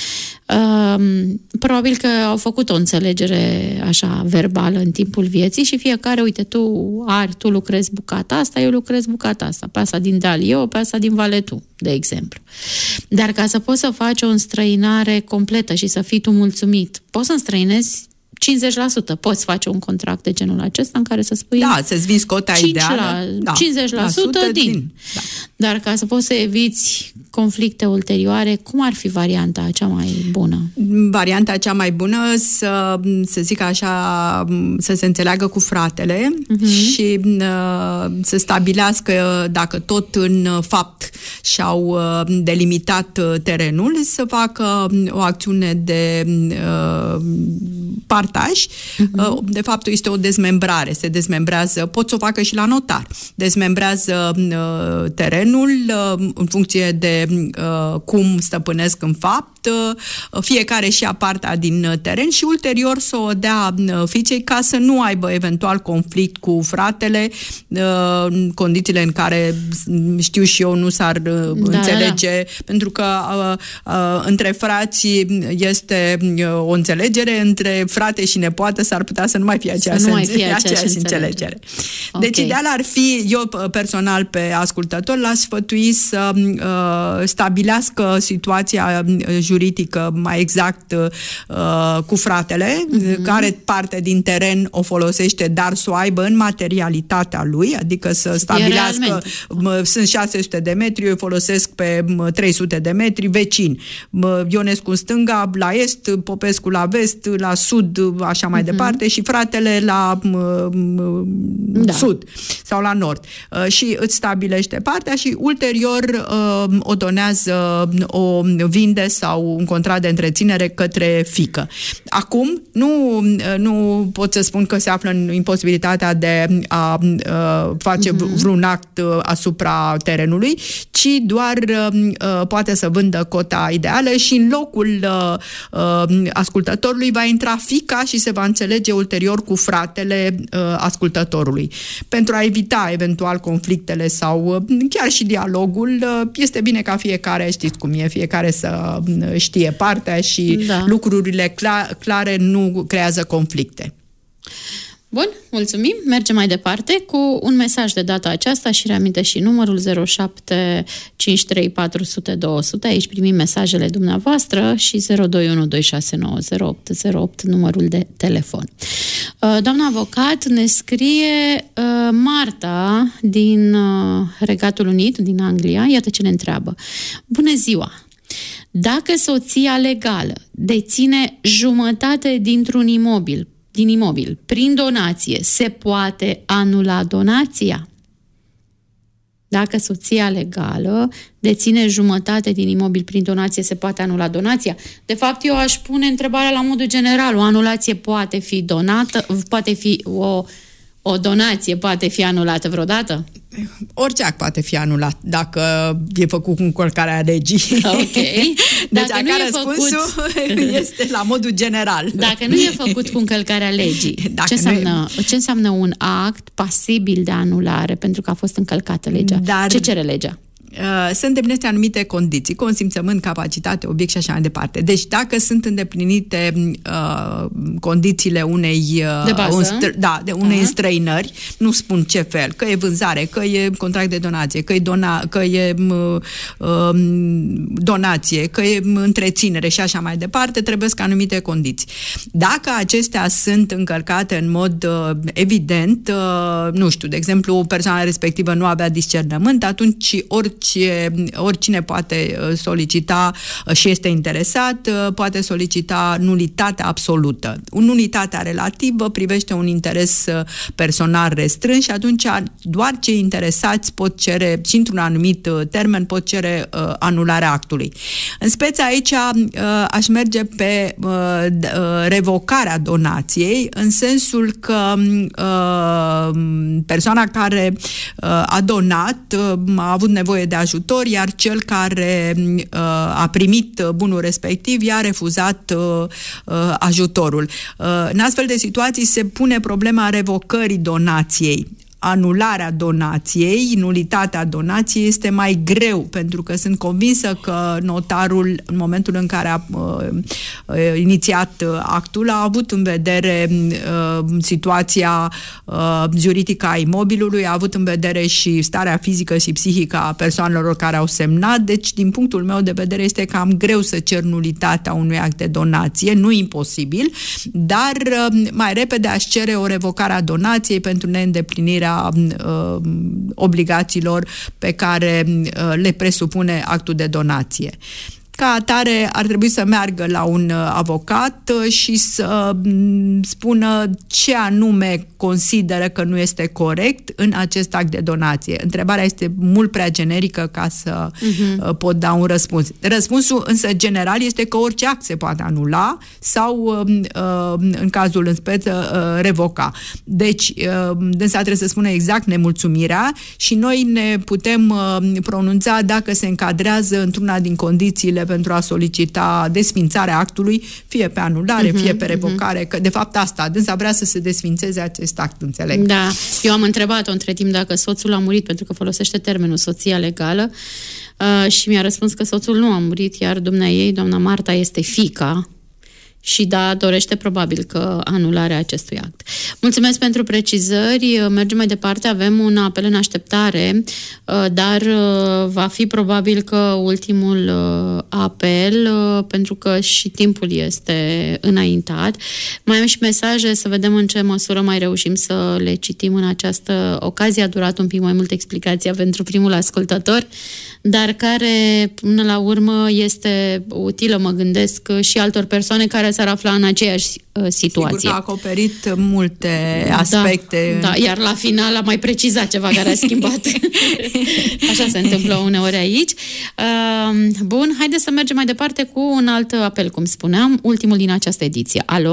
Probabil că au făcut o înțelegere așa verbală în timpul vieții și fiecare, uite, tu lucrezi bucata asta, eu lucrez bucata asta, pe asta din deal eu, pe asta din vale tu, de exemplu. Dar ca să poți să faci o înstrăinare completă și să fii tu mulțumit, poți să înstrăinezi 50%. Poți face un contract de genul acesta în care să spui... Da, să-ți vinzi cota ideală. 50% din. Da. Dar ca să poți să eviți conflicte ulterioare, cum ar fi varianta cea mai bună? Varianta cea mai bună, să zic așa, să se înțeleagă cu fratele și să stabilească, dacă tot în fapt și-au delimitat terenul, să facă o acțiune de partaj. De fapt, este o dezmembrare. Se dezmembrează, pot să o facă și la notar. Dezmembrează terenul în funcție de cum stăpânesc în fapt, fiecare și-a partea din teren și ulterior să o dea fiicei ca să nu aibă eventual conflict cu fratele, în condițiile în care, știu și eu, nu s-ar înțelege, pentru că între frați este o înțelegere, între frate și nepoată s-ar putea să nu mai fie aceeași înțelegere. Okay. Deci ideal ar fi, eu personal pe ascultător l-aș sfătui să stabilească situația juridică mai exact cu fratele, care parte din teren o folosește, dar să o aibă în materialitatea lui, adică să stabilească, sunt 600 de metri, eu folosesc pe 300 de metri, vecin. Ionescu în stânga, la est, Popescu la vest, la sud, așa mai departe, și fratele la sud sau la nord. Și îți stabilește partea și ulterior o donează, o vinde sau un contract de întreținere către fiică. Acum, nu pot să spun că se află în imposibilitatea de a face vreun act asupra terenului, ci doar poate să vândă cota ideală și în locul ascultătorului va intra fiica și se va înțelege ulterior cu fratele ascultătorului. Pentru a evita eventual conflictele sau chiar și dialogul, este bine ca fiecare, știți cum e, fiecare să știe partea și lucrurile clare nu creează conflicte. Bun, mulțumim. Mergem mai departe cu un mesaj de data aceasta și reaminte și numărul 0753 400 200. Aici primim mesajele dumneavoastră și 021 2690 808 numărul de telefon. Doamna avocat ne scrie Marta din Regatul Unit, din Anglia. Iată ce ne întreabă. Bună ziua! Dacă soția legală deține jumătate dintr-un imobil din imobil prin donație, se poate anula donația? Dacă soția legală deține jumătate din imobil prin donație, se poate anula donația? De fapt, eu aș pune întrebarea la modul general. O anulație poate fi donată, poate fi o donație poate fi anulată vreodată? Orice act poate fi anulat dacă e făcut cu încălcarea legii. Ok. Deci răspunsul este la modul general. Dacă nu e făcut cu încălcarea legii, ce înseamnă un act pasibil de anulare pentru că a fost încălcată legea? Ce cere legea? Să îndeplinește anumite condiții, consimțământ, capacitate, obiect și așa mai departe. Deci dacă sunt îndeplinite condițiile unei unei înstrăinări, nu spun ce fel, că e vânzare, că e contract de donație, că e donație, că e întreținere și așa mai departe, trebuie să anumite condiții. Dacă acestea sunt încălcate în mod evident, nu știu, de exemplu, persoana respectivă nu avea discernământ, atunci oricine poate solicita și este interesat, poate solicita nulitatea absolută. Nulitatea relativă privește un interes personal restrâns și atunci doar cei interesați pot cere, și într-un anumit termen, pot cere anularea actului. În speță aici aș merge pe revocarea donației, în sensul că persoana care a donat a avut nevoie de ajutor, iar cel care a primit bunul respectiv i-a refuzat ajutorul. În astfel de situații se pune problema revocării donației. Anularea donației, nulitatea donației este mai greu, pentru că sunt convinsă că notarul, în momentul în care a inițiat actul, a avut în vedere situația juridică a imobilului, a avut în vedere și starea fizică și psihică a persoanelor care au semnat, deci din punctul meu de vedere este cam greu să cer nulitatea unui act de donație, nu imposibil, dar mai repede aș cere o revocare a donației pentru neîndeplinirea obligațiilor pe care le presupune actul de donație. Ca atare, ar trebui să meargă la un avocat și să spună ce anume consideră că nu este corect în acest act de donație. Întrebarea este mult prea generică ca să pot da un răspuns. Răspunsul însă general este că orice act se poate anula sau, în cazul în speță, revoca. Deci, dânsa trebuie să spună exact nemulțumirea și noi ne putem pronunța dacă se încadrează într-una din condițiile pentru a solicita desfințarea actului, fie pe anulare, fie pe revocare, că de fapt asta, dânsa vrea să se desfințeze acest act, înțeleg. Da, eu am întrebat-o între timp dacă soțul a murit, pentru că folosește termenul soția legală, și mi-a răspuns că soțul nu a murit, iar dumneaei, doamna Marta, este fiica și da, dorește probabil că anularea acestui act. Mulțumesc pentru precizări. Mergem mai departe. Avem un apel în așteptare, dar va fi probabil că ultimul apel, pentru că și timpul este înaintat. Mai am și mesaje, să vedem în ce măsură mai reușim să le citim în această ocazie. A durat un pic mai mult explicația pentru primul ascultător, dar care, până la urmă, este utilă, mă gândesc, și altor persoane care s-ar afla în aceeași situație. Sigur că a acoperit multe aspecte. Da, iar la final a mai precizat ceva care a schimbat. Așa se întâmplă uneori aici. Bun, haideți să mergem mai departe cu un alt apel, cum spuneam, ultimul din această ediție. Alo?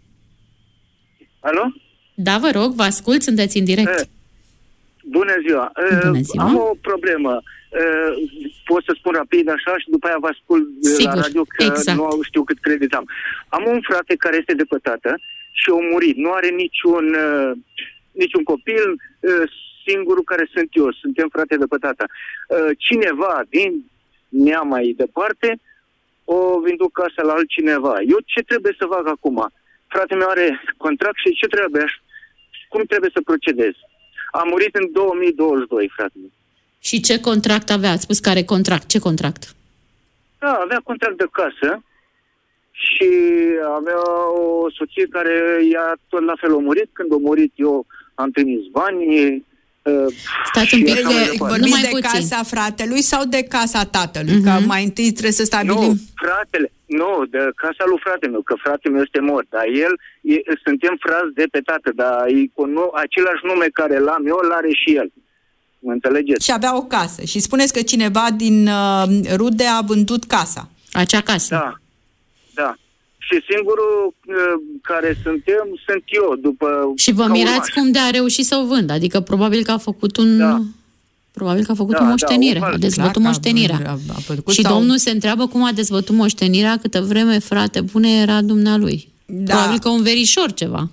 Alo? Da, vă rog, vă ascult, sunteți în direct. Bună ziua! Bună ziua! Am o problemă. Pot să spun rapid așa și după aia vă ascult la radio că nu știu cât credit am. Am un frate care este de pătată și a murit. Nu are niciun copil, singurul care sunt eu. Suntem frate de pătată. Cineva din nea mai departe o vinduc casa la altcineva. Eu ce trebuie să fac acum? Fratele meu are contract și ce trebuie? Cum trebuie să procedez? A murit în 2022, fratele. Și ce contract avea? Ați spus că are contract. Ce contract? Da, avea contract de casă și avea o soție care ea tot la fel a murit. Când a murit eu am trimis bani, Stați un pic, vorbiți de casa fratelui sau de casa tatălui? Că mai întâi trebuie să stabilim... Nu, fratele, de casa lui fratele meu, că fratele meu este mort, dar suntem frați de pe tată, dar același nume care l-am eu, l-are și el. Mă înțelegeți? Și avea o casă. Și spuneți că cineva din rude a vândut casa. Acea casă. Da. Și singurul care sunt eu, după... Și vă mirați cum de a reușit să o vândă, adică probabil că a făcut o moștenire, a dezbătut moștenirea. Și domnul se întreabă cum a dezbătut moștenirea câtă vreme, frate bune, era dumnealui. Probabil că un verișor ceva.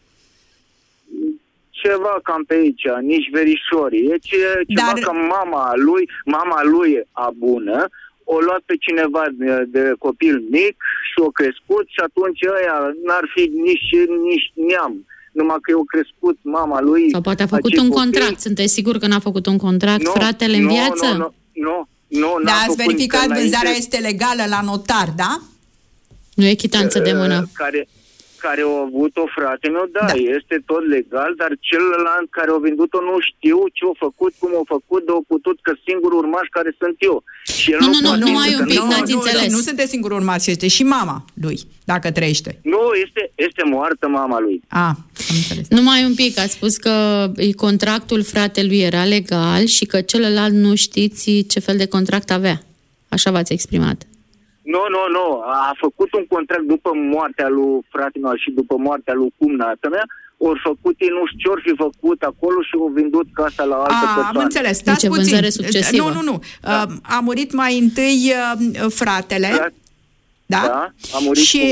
Ceva cam pe aici, nici verișori. E ceva că mama lui a bună, o luat pe cineva de copil mic și o crescut și atunci ăia n-ar fi nici neam. Numai că eu crescut mama lui... Sau poate a făcut un contract. Sunteți sigur că n-a făcut un contract fratele în viață? Nu. Dar ați verificat vânzarea este legală la notar, da? Nu e chitanță de mână. Care au avut-o frate meu, este tot legal, dar celălalt care a vândut-o nu știu ce a făcut, cum a făcut, de-o putut, că singurul urmaș care sunt eu. Și el nu mai un pic, n-ați înțeles. Nu sunteți singurul urmaș, este și mama lui, dacă trăiește. Nu, este moartă mama lui. Am înțeles. Numai un pic, ați spus că contractul fratelui era legal și că celălalt nu știți ce fel de contract avea. Așa v-ați exprimat. Nu. A făcut un contract după moartea lui fratele meu și după moartea lui cumnată mea, ori făcut ei nu știu ce ori fi făcut acolo și au vândut casa la altă persoană. Am înțeles, stați puțin. Nu. A murit mai întâi fratele. Da? A murit și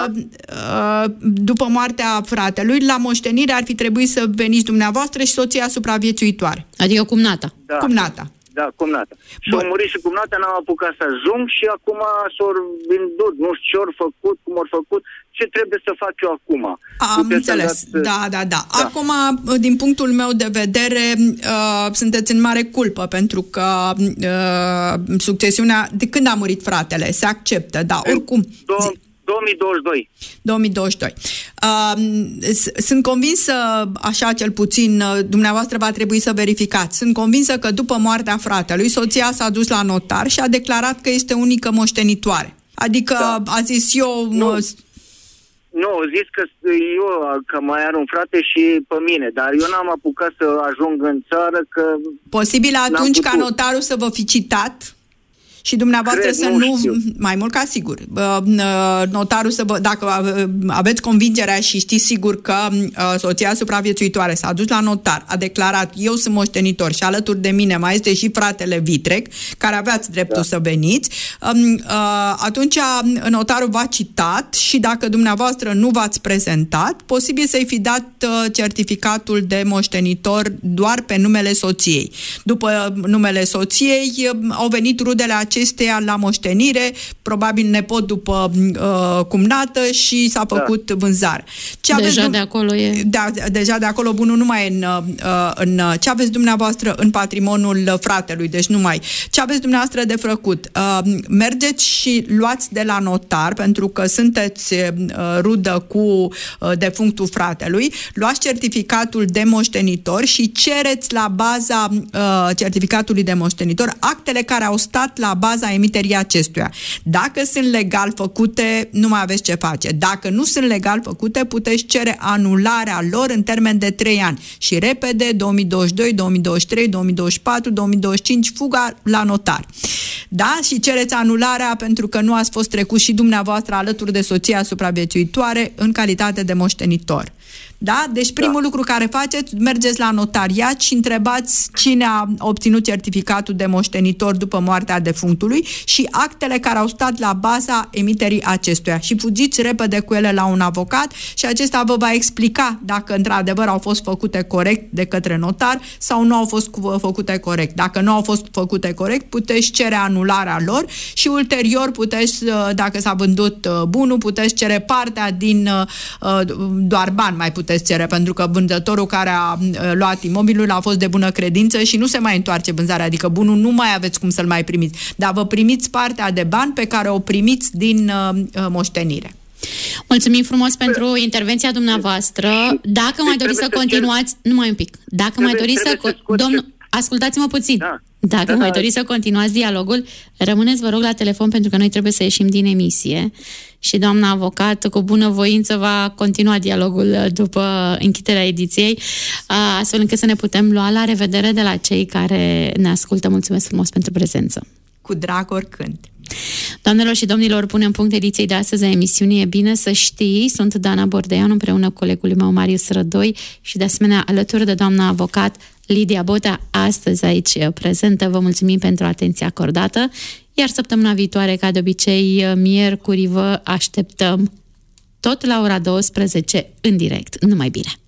după moartea fratelui, la moștenire ar fi trebuit să veniți dumneavoastră și soția supraviețuitoare. Adică cumnata. Cumnata. Da, cumnata. Și au murit și cumnata, n-am apucat să ajung și acum s-au vândut, nu știu ce ori făcut, cum ori făcut, ce trebuie să fac eu acum. Am înțeles, da. Acum, din punctul meu de vedere, sunteți în mare culpă, pentru că succesiunea, de când a murit fratele, se acceptă, da, oricum... 2022. Sunt convinsă, așa cel puțin, dumneavoastră va trebui să verificați. Sunt convinsă că după moartea fratelui, soția s-a dus la notar și a declarat că este unică moștenitoare. Adică a zis eu... Nu, zis că mai are un frate și pe mine, dar eu n-am apucat să ajung în țară că... Posibil atunci ca notarul să vă fi citat... Și dumneavoastră mai mult ca sigur, notarul dacă aveți convingerea și știți sigur că soția supraviețuitoare s-a dus la notar, a declarat eu sunt moștenitor și alături de mine mai este și fratele Vitrec, care aveați dreptul să veniți, atunci notarul v-a citat și dacă dumneavoastră nu v-ați prezentat, posibil să-i fi dat certificatul de moștenitor doar pe numele soției. După numele soției au venit rudele acesteia la moștenire, probabil nepot după cumnată și s-a făcut vânzare. Deja de acolo bunul nu mai e în ce aveți dumneavoastră în patrimoniul fratelui, deci nu mai. Ce aveți dumneavoastră de făcut? Mergeți și luați de la notar, pentru că sunteți rudă cu defunctul fratelui, luați certificatul de moștenitor și cereți la baza certificatului de moștenitor actele care au stat la baza emiterii acestuia. Dacă sunt legal făcute, nu mai aveți ce face. Dacă nu sunt legal făcute, puteți cere anularea lor în termen de 3 ani. Și repede, 2022, 2023, 2024, 2025, fuga la notar. Da? Și cereți anularea pentru că nu ați fost trecut și dumneavoastră alături de soția supraviețuitoare în calitate de moștenitor. Da? Deci primul lucru care faceți, mergeți la notariat și întrebați cine a obținut certificatul de moștenitor după moartea defunctului și actele care au stat la baza emiterii acestuia. Și fugiți repede cu ele la un avocat și acesta vă va explica dacă într-adevăr au fost făcute corect de către notar sau nu au fost făcute corect. Dacă nu au fost făcute corect, puteți cere anularea lor și ulterior puteți, dacă s-a vândut bunul, puteți cere partea din doar bani mai puteți cere, pentru că vândătorul care a luat imobilul a fost de bună credință și nu se mai întoarce vânzarea, adică bunul nu mai aveți cum să-l mai primiți, dar vă primiți partea de bani pe care o primiți din moștenire. Mulțumim frumos pentru intervenția dumneavoastră. Dacă mai doriți să continuați, numai un pic. Dacă mai doriți să domnul, ascultați-mă puțin. Dacă mai doriți să continuați dialogul, rămâneți, vă rog, la telefon, pentru că noi trebuie să ieșim din emisie și doamna avocat cu bună voință va continua dialogul după închiderea ediției, astfel încât să ne putem lua la revedere de la cei care ne ascultă. Mulțumesc frumos pentru prezență. Cu drag oricând. Doamnelor și domnilor, punem punct ediției de astăzi a emisiunii E bine să știi. Sunt Dana Bordeian împreună cu colegul meu Marius Rădoi și de asemenea alături de doamna avocat Lidia Botea, astăzi aici prezentă. Vă mulțumim pentru atenția acordată, iar săptămâna viitoare, ca de obicei, miercuri, vă așteptăm tot la ora 12 în direct. Numai bine!